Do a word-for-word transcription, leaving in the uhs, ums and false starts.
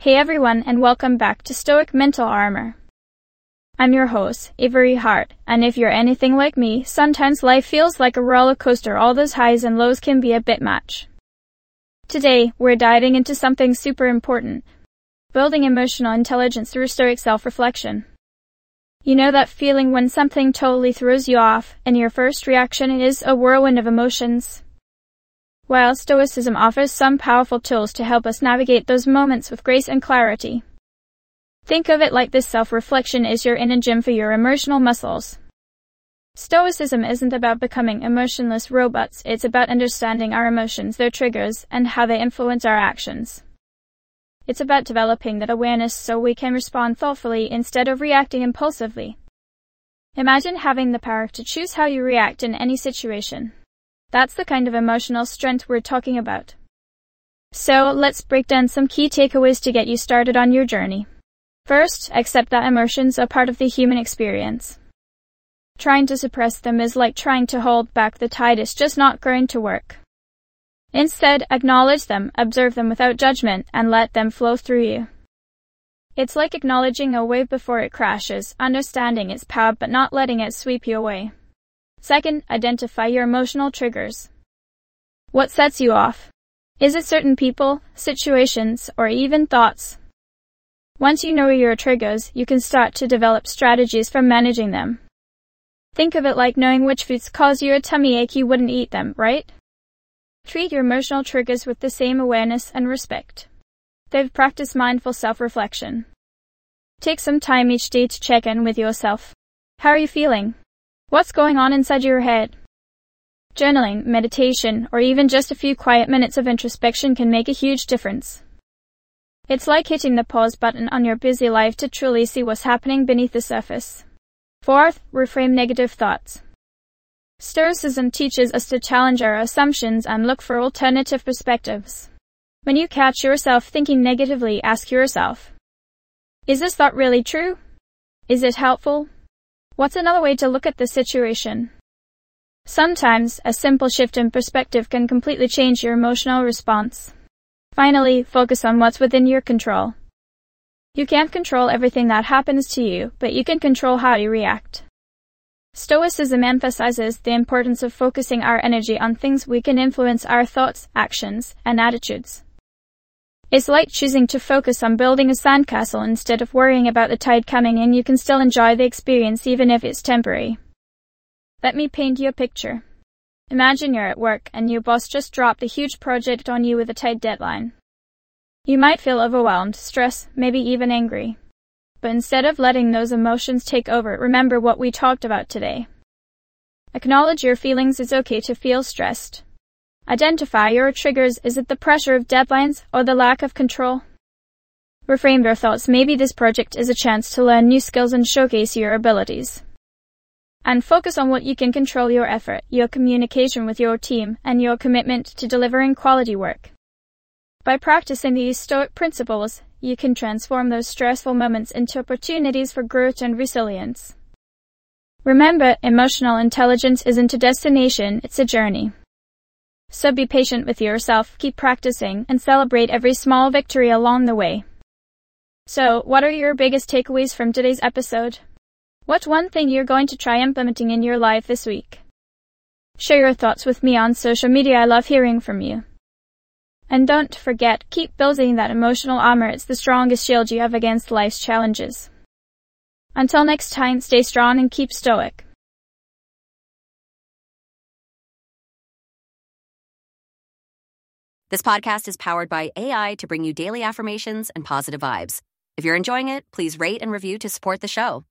Hey everyone, and welcome back to Stoic Mental Armor. I'm your host, Avery Hart, and if you're anything like me, sometimes life feels like a roller coaster. All those highs and lows can be a bit much. Today, we're diving into something super important: building emotional intelligence through Stoic self-reflection. You know that feeling when something totally throws you off, and your first reaction is a whirlwind of emotions? Well, Stoicism offers some powerful tools to help us navigate those moments with grace and clarity. Think of it like this: self-reflection is your inner gym for your emotional muscles. Stoicism isn't about becoming emotionless robots, it's about understanding our emotions, their triggers, and how they influence our actions. It's about developing that awareness so we can respond thoughtfully instead of reacting impulsively. Imagine having the power to choose how you react in any situation. That's the kind of emotional strength we're talking about. So, let's break down some key takeaways to get you started on your journey. First, accept that emotions are part of the human experience. Trying to suppress them is like trying to hold back the tide. It's just not going to work. Instead, acknowledge them, observe them without judgment, and let them flow through you. It's like acknowledging a wave before it crashes, understanding its power but not letting it sweep you away. Second, identify your emotional triggers. What sets you off? Is it certain people, situations, or even thoughts? Once you know your triggers, you can start to develop strategies for managing them. Think of it like knowing which foods cause you a tummy ache. You wouldn't eat them, right? Treat your emotional triggers with the same awareness and respect. Third, practice mindful self-reflection. Take some time each day to check in with yourself. How are you feeling? What's going on inside your head? Journaling, meditation, or even just a few quiet minutes of introspection can make a huge difference. It's like hitting the pause button on your busy life to truly see what's happening beneath the surface. Fourth, reframe negative thoughts. Stoicism teaches us to challenge our assumptions and look for alternative perspectives. When you catch yourself thinking negatively, ask yourself, is this thought really true? Is it helpful? What's another way to look at the situation? Sometimes, a simple shift in perspective can completely change your emotional response. Finally, focus on what's within your control. You can't control everything that happens to you, but you can control how you react. Stoicism emphasizes the importance of focusing our energy on things we can influence: our thoughts, actions, and attitudes. It's like choosing to focus on building a sandcastle instead of worrying about the tide coming in. You can still enjoy the experience even if it's temporary. Let me paint you a picture. Imagine you're at work and your boss just dropped a huge project on you with a tight deadline. You might feel overwhelmed, stressed, maybe even angry. But instead of letting those emotions take over, remember what we talked about today. Acknowledge your feelings. It's okay to feel stressed. Identify your triggers. Is it the pressure of deadlines or the lack of control? Reframe your thoughts. Maybe this project is a chance to learn new skills and showcase your abilities. And focus on what you can control: your effort, your communication with your team, and your commitment to delivering quality work. By practicing these Stoic principles, you can transform those stressful moments into opportunities for growth and resilience. Remember, emotional intelligence isn't a destination, it's a journey. So be patient with yourself, keep practicing, and celebrate every small victory along the way. So, what are your biggest takeaways from today's episode? What's one thing you're going to try implementing in your life this week? Share your thoughts with me on social media. I love hearing from you. And don't forget, keep building that emotional armor. It's the strongest shield you have against life's challenges. Until next time, stay strong and keep stoic. This podcast is powered by A I to bring you daily affirmations and positive vibes. If you're enjoying it, please rate and review to support the show.